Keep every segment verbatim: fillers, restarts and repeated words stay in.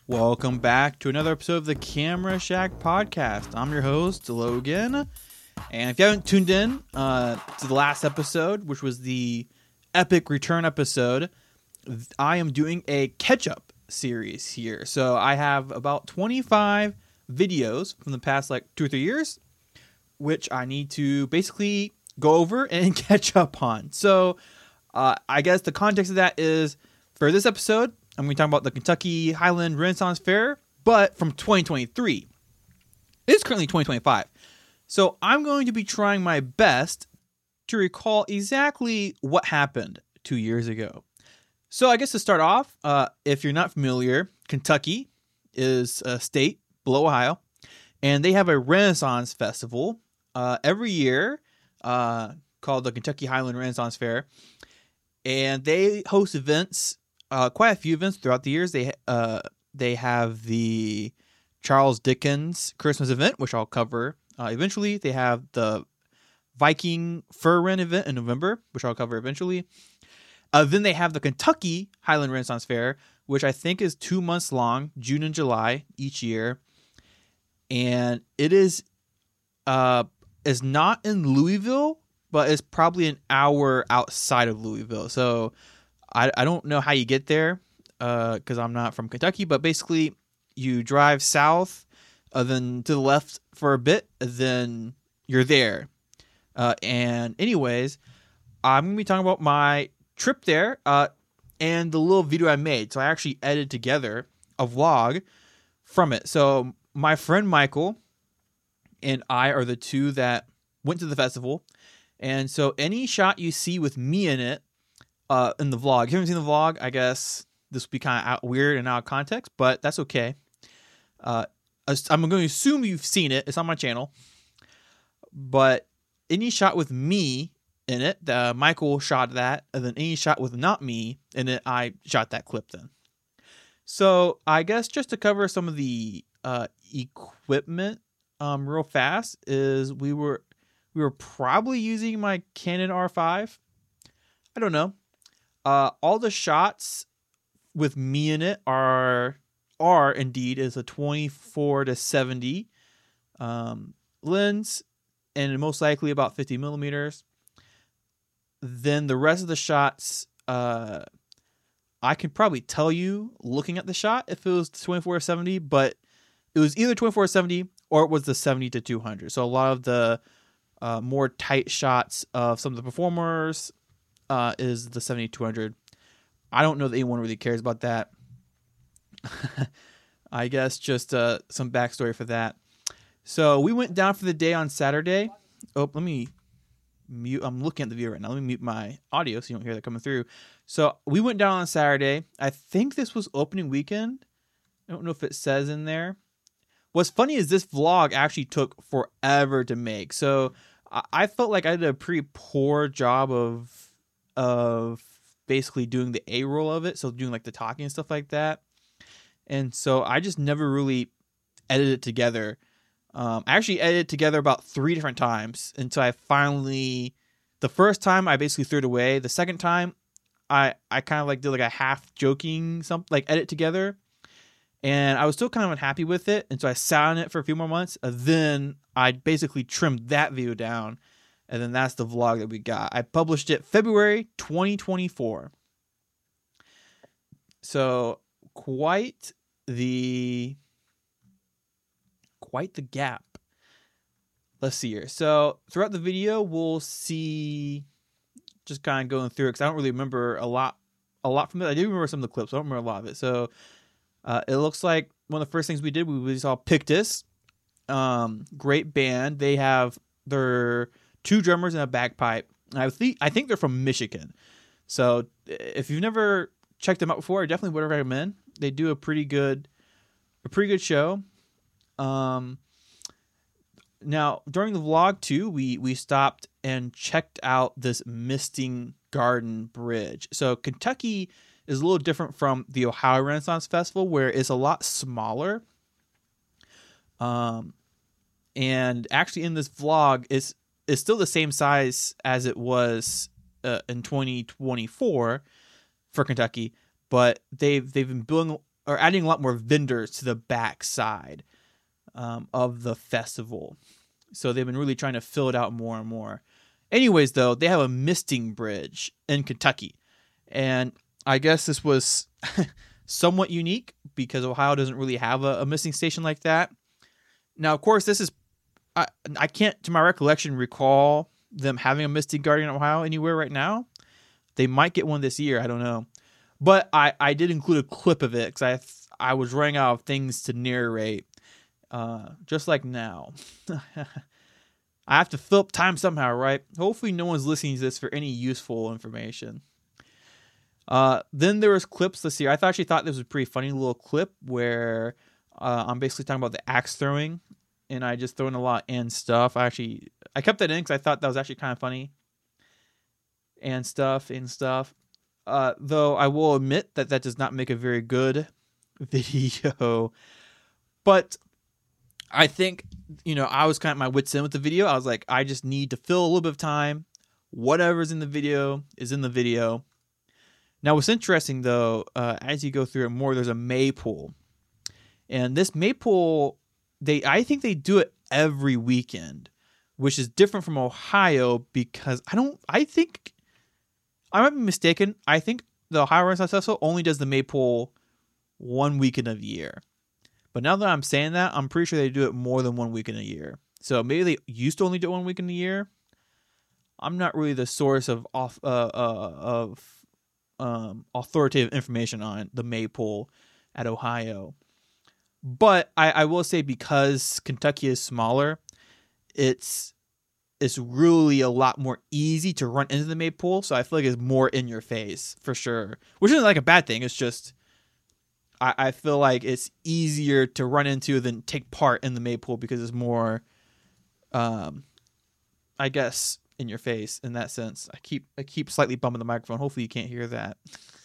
Welcome back to another episode of the Camera Shack podcast. I'm your host, Logan. And if you haven't tuned in uh, to the last episode, which was the epic return episode, I am doing a catch-up series here. So I have about twenty-five videos from the past like two or three years, which I need to basically go over and catch up on. So uh, I guess the context of that is, for this episode, I'm going to talk about the Kentucky Highland Renaissance Fair, but from twenty twenty-three. It is currently twenty twenty-five. So I'm going to be trying my best to recall exactly what happened two years ago. So I guess to start off, uh, if you're not familiar, Kentucky is a state below Ohio, and they have a Renaissance Festival uh, every year uh, called the Kentucky Highland Renaissance Fair. And they host events, uh, quite a few events throughout the years. They uh, they have the Charles Dickens Christmas event, which I'll cover uh, eventually. They have the Viking Fur Ren event in November, which I'll cover eventually. Uh, then they have the Kentucky Highland Renaissance Fair, which I think is two months long, June and July each year. And it is uh, is not in Louisville, but it's probably an hour outside of Louisville. So I, I don't know how you get there because uh, I'm not from Kentucky, but basically you drive south, uh, then to the left for a bit, then you're there. Uh, and anyways, I'm going to be talking about my trip there uh, and the little video I made. So I actually edited together a vlog from it. So my friend Michael and I are the two that went to the festival. And so any shot you see with me in it, uh, in the vlog, if you haven't seen the vlog, I guess this will be kind of out, weird and out of context, but that's okay. Uh, I'm going to assume you've seen it. It's on my channel. But any shot with me in it, the, Michael shot that, and then any shot with not me in it, I shot that clip then. So I guess just to cover some of the uh, equipment um, real fast is we were we were probably using my Canon R five. I don't know. Uh, all the shots with me in it are are indeed is a twenty-four to seventy um, lens, and most likely about fifty millimeters. Then the rest of the shots, uh, I can probably tell you looking at the shot if it was twenty-four to seventy, but it was either twenty-four to seventy or it was the seventy to two hundred. So a lot of the uh, more tight shots of some of the performers uh, is the seventy to two hundred. I don't know that anyone really cares about that. I guess just uh, some backstory for that. So we went down for the day on Saturday. Oh, let me mute. I'm looking at the view right now. Let me mute my audio so you don't hear that coming through. So we went down on Saturday. I think this was opening weekend. I don't know if it says in there. What's funny is this vlog actually took forever to make. So I felt like I did a pretty poor job of of basically doing the A-roll of it. So doing like the talking and stuff like that. And so I just never really edited it together. Um, I actually edited it together about three different times until I finally, the first time I basically threw it away. The second time I, I kind of like did like a half joking something like edit together. And I was still kind of unhappy with it. And so I sat on it for a few more months. And then I basically trimmed that video down. And then that's the vlog that we got. I published it February twenty twenty-four. So quite the quite the gap. Let's see here. So throughout the video, we'll see just kind of going through it because I don't really remember a lot a lot from it. I do remember some of the clips. I don't remember a lot of it. So uh, it looks like one of the first things we did, we, we saw Pictus. Um, great band. They have their two drummers and a bagpipe. I think I think they're from Michigan. So if you've never checked them out before, I definitely would recommend. They do a pretty good, a pretty good show. Um, now during the vlog too, we we stopped and checked out this Misting Garden Bridge. So Kentucky is a little different from the Ohio Renaissance Festival, where it's a lot smaller. Um, and actually in this vlog, it's it's still the same size as it was uh, in twenty twenty-four for Kentucky, but they've they've been building or adding a lot more vendors to the back side um, of the festival. So they've been really trying to fill it out more and more. Anyways, though, they have a misting bridge in Kentucky. And I guess this was somewhat unique because Ohio doesn't really have a, a misting station like that. Now, of course, this is, I, I can't, to my recollection, recall them having a misting guardian in Ohio anywhere right now. They might get one this year. I don't know. But I, I did include a clip of it because I, I was running out of things to narrate, uh, just like now. I have to fill up time somehow, right? Hopefully no one's listening to this for any useful information. Uh, then there was clips this year. I th- actually thought this was a pretty funny little clip where uh, I'm basically talking about the axe throwing, and I just throw in a lot and stuff. I actually I kept that in because I thought that was actually kind of funny. And stuff and stuff. Uh, though I will admit that that does not make a very good video. But I think, you know, I was kind of my wits end with the video. I was like, I just need to fill a little bit of time. Whatever's in the video is in the video. Now, what's interesting, though, uh, as you go through it more, there's a maypole. And this maypole, they I think they do it every weekend, which is different from Ohio because I don't, I think, I might be mistaken. I think the Ohio Renaissance Festival only does the maypole one weekend of the year. But now that I'm saying that, I'm pretty sure they do it more than one weekend a year. So maybe they used to only do it one weekend a year. I'm not really the source of off uh, uh, of um, authoritative information on the maypole at Ohio. But I, I will say because Kentucky is smaller, it's it's really a lot more easy to run into the maypole. So I feel like it's more in your face for sure, which isn't like a bad thing. It's just I, I feel like it's easier to run into than take part in the maypole because it's more, um, I guess, in your face in that sense. I keep I keep slightly bumping the microphone. Hopefully you can't hear that.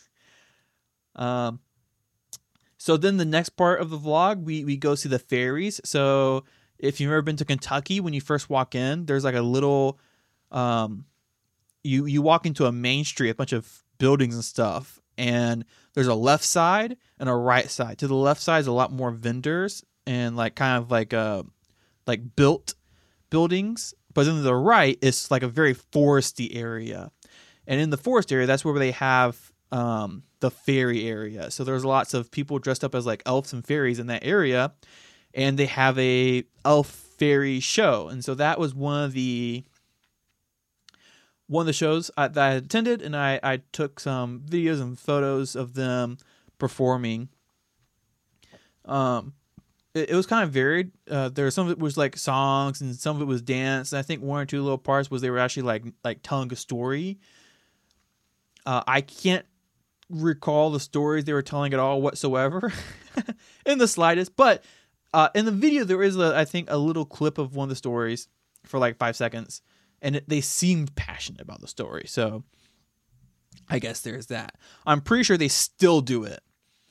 um. So then the next part of the vlog, we, we go see the ferries. So if you've ever been to Kentucky, when you first walk in, there's like a little, um, you, you walk into a main street, a bunch of buildings and stuff. And there's a left side and a right side. To the left side is a lot more vendors and like kind of like, uh, like built buildings. But then to the right, it's like a very foresty area. And in the forest area, that's where they have um, the fairy area. So there's lots of people dressed up as like elves and fairies in that area, and they have a elf fairy show. And so that was one of the one of the shows I, that I attended, and I, I took some videos and photos of them performing. Um, it, it was kind of varied. Uh, there was some of it was like songs, and some of it was dance. And I think one or two little parts was they were actually like like telling a story. Uh, I can't recall the stories they were telling at all whatsoever in the slightest, but uh, in the video there is a, I think a little clip of one of the stories for like five seconds, and it, they seemed passionate about the story, so I guess there's that. I'm pretty sure they still do it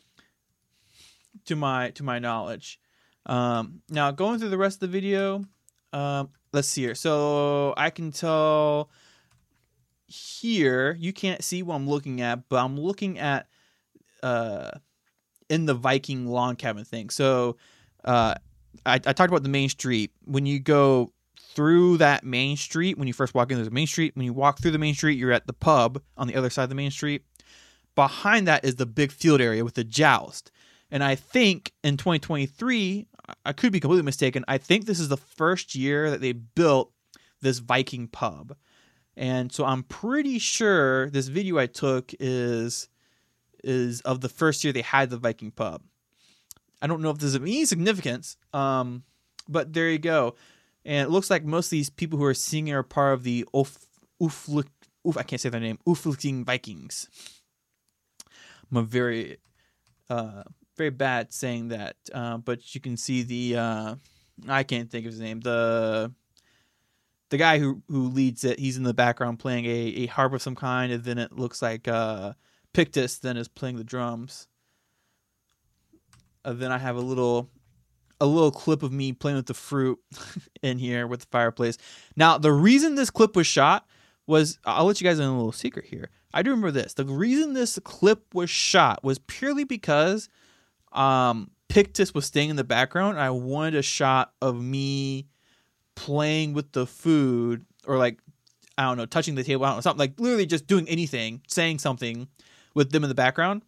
to my to my knowledge. Um, now going through the rest of the video, um, let's see here. So I can tell here, you can't see what I'm looking at, but I'm looking at uh, in the Viking log cabin thing. So uh, I, I talked about the main street. When you go through that main street, when you first walk in, there's a main street. When you walk through the main street, you're at the pub on the other side of the main street. Behind that is the big field area with the joust. And I think in twenty twenty-three, I could be completely mistaken, I think this is the first year that they built this Viking pub. And so I'm pretty sure this video I took is is of the first year they had the Viking pub. I don't know if there's any significance, um, but there you go. And it looks like most of these people who are singing are part of the Uf, Uflik, Uf, I can't say their name, Ufliking Vikings. I'm a very, uh, very bad saying that, uh, but you can see the, uh, I can't think of his name, the... The guy who, who leads it, he's in the background playing a, a harp of some kind, and then it looks like uh, Pictus then is playing the drums. And then I have a little a little clip of me playing with the fruit in here with the fireplace. Now, the reason this clip was shot was, I'll let you guys in a little secret here. I do remember this. The reason this clip was shot was purely because um, Pictus was staying in the background. I wanted a shot of me playing with the food, or like, I don't know, touching the table, I don't know, something like literally just doing anything, saying something with them in the background.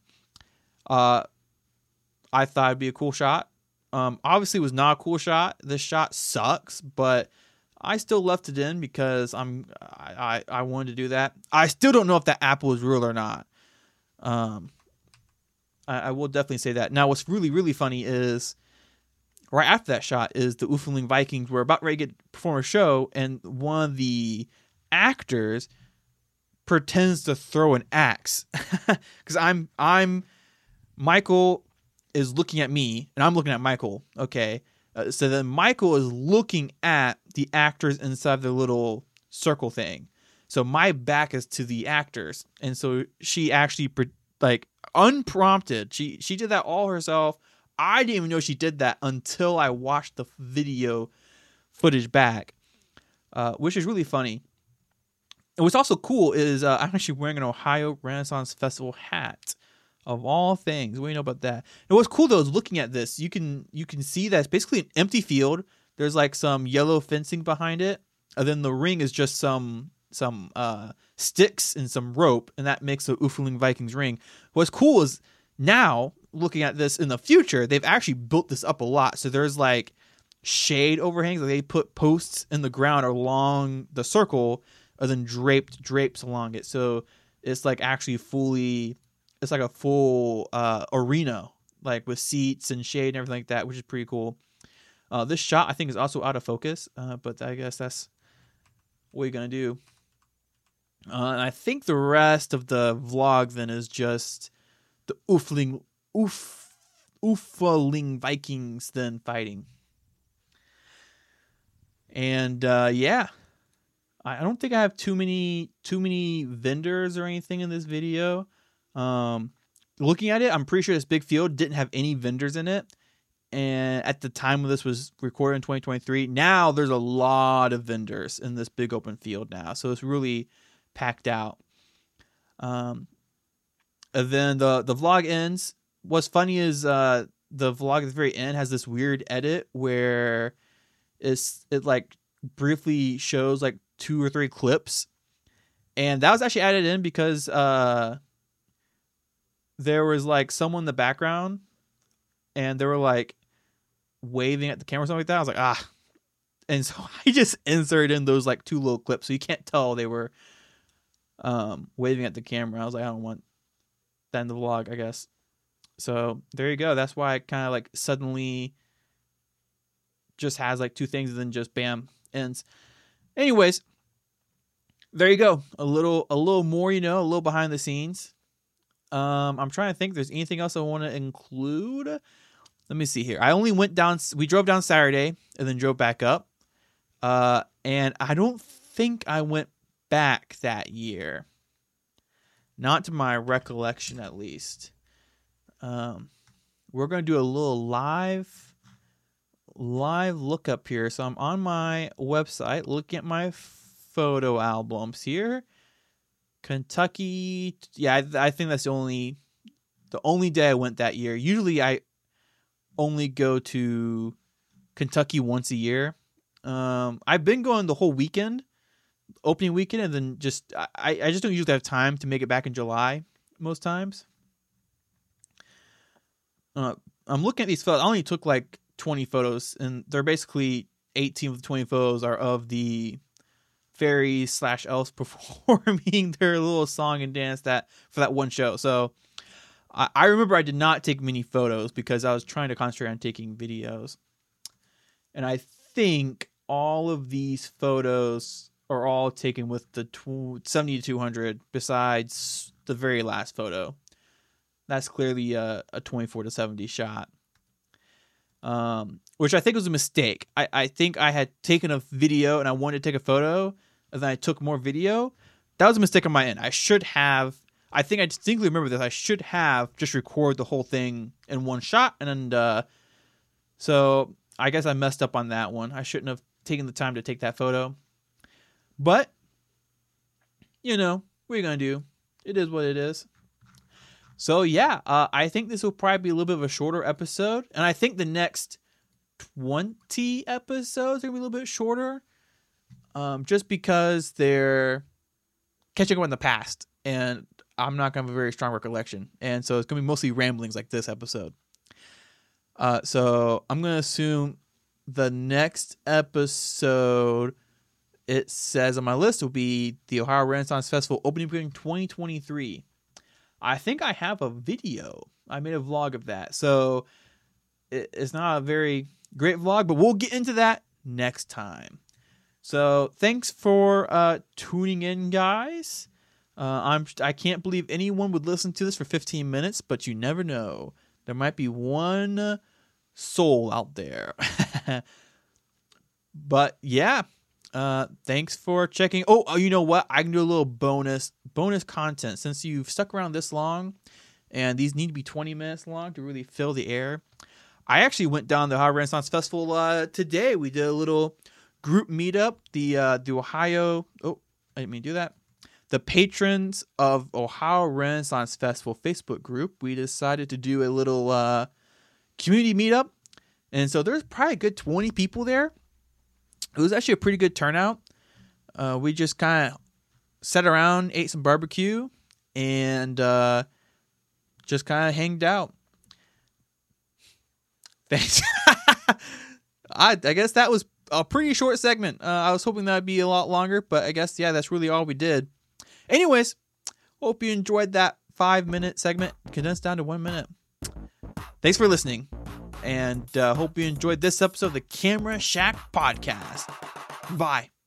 Uh, I thought it'd be a cool shot. Um, obviously it was not a cool shot. This shot sucks, but I still left it in because I'm I, I, I wanted to do that. I still don't know if that apple is real or not. Um, I, I will definitely say that. Now, what's really, really funny is right after that shot is the Oofenling Vikings were about ready to get, perform a show, and one of the actors pretends to throw an axe. Because I'm I'm Michael is looking at me, and I'm looking at Michael. Okay. Uh, so then Michael is looking at the actors inside their little circle thing. So my back is to the actors. And so she actually, like, unprompted, she, she did that all herself. I didn't even know she did that until I watched the video footage back, uh, which is really funny. And what's also cool is uh, I'm actually wearing an Ohio Renaissance Festival hat. Of all things, what do you know about that? And what's cool though is looking at this, you can you can see that it's basically an empty field. There's like some yellow fencing behind it, and then the ring is just some some uh, sticks and some rope, and that makes the Oofenling Vikings ring. What's cool is now looking at this in the future, they've actually built this up a lot. So there's like shade overhangs. Like they put posts in the ground along the circle, and then draped drapes along it. So it's like actually fully. It's like a full uh, arena, like with seats and shade and everything like that, which is pretty cool. Uh, this shot, I think, is also out of focus, uh, but I guess that's what you're going to do. Uh, and I think the rest of the vlog then is just the Oofling, Oof, Oofenling Vikings then fighting. And uh, yeah, I don't think I have too many too many vendors or anything in this video. Um, looking at it, I'm pretty sure this big field didn't have any vendors in it. And at the time when this was recorded in twenty twenty-three, now there's a lot of vendors in this big open field now. So it's really packed out. Um, and then the, the vlog ends. What's funny is, uh, the vlog at the very end has this weird edit where it's, it like briefly shows like two or three clips. And that was actually added in because, uh, there was like someone in the background and they were like waving at the camera or something like that. I was like, ah. And so I just inserted in those like two little clips. So you can't tell they were um, waving at the camera. I was like, I don't want that in the vlog, I guess. So there you go. That's why it kind of like suddenly just has like two things and then just bam, ends. Anyways, there you go. A little, a little more, you know, a little behind the scenes. Um, I'm trying to think if there's anything else I want to include. Let me see here. I only went down, we drove down Saturday and then drove back up. Uh, and I don't think I went back that year. Not to my recollection, at least. Um, we're going to do a little live, live look up here. So I'm on my website, looking at my photo albums here. Kentucky, yeah, I, I think that's the only the only day I went that year. Usually I only go to Kentucky once a year. Um, I've been going the whole weekend, opening weekend, and then just I, I just don't usually have time to make it back in July most times. Uh, I'm looking at these photos. I only took like twenty photos, and they're basically eighteen of the twenty photos are of the fairies slash elves performing their little song and dance that for that one show. So I, I remember I did not take many photos because I was trying to concentrate on taking videos. And I think all of these photos are all taken with the seventy to two hundred besides the very last photo. That's clearly a, a twenty-four to seventy shot. Um, which I think was a mistake. I, I think I had taken a video and I wanted to take a photo, and then I took more video. That was a mistake on my end. I should have, I think I distinctly remember this, I should have just recorded the whole thing in one shot, and uh, so I guess I messed up on that one. I shouldn't have taken the time to take that photo. But, you know, what are you going to do? It is what it is. So yeah, uh, I think this will probably be a little bit of a shorter episode, and I think the next twenty episodes are gonna be a little bit shorter, um, just because they're catching up in the past, and I'm not gonna have a very strong recollection, and so it's gonna be mostly ramblings like this episode. Uh, so I'm gonna assume the next episode, it says on my list, will be the Ohio Renaissance Festival opening weekend twenty twenty-three. I think I have a video. I made a vlog of that. So it, it's not a very great vlog, but we'll get into that next time. So thanks for uh, tuning in, guys. Uh, I'm I can't believe anyone would listen to this for fifteen minutes, but you never know. There might be one soul out there. But yeah. Uh, thanks for checking. Oh, oh, you know what? I can do a little bonus bonus content since you've stuck around this long, and these need to be twenty minutes long to really fill the air. I actually went down the Ohio Renaissance Festival uh, today. We did a little group meetup. The uh, the Ohio. Oh, I didn't mean to do that. The patrons of Ohio Renaissance Festival Facebook group. We decided to do a little uh, community meetup, and so there's probably a good twenty people there. It was actually a pretty good turnout. Uh, we just kind of sat around, ate some barbecue, and uh, just kind of hanged out. Thanks. I, I guess that was a pretty short segment. Uh, I was hoping that would be a lot longer, but I guess, yeah, that's really all we did. Anyways, hope you enjoyed that five-minute segment condensed down to one minute. Thanks for listening. And uh, hope you enjoyed this episode of the Camera Shack Podcast. Bye.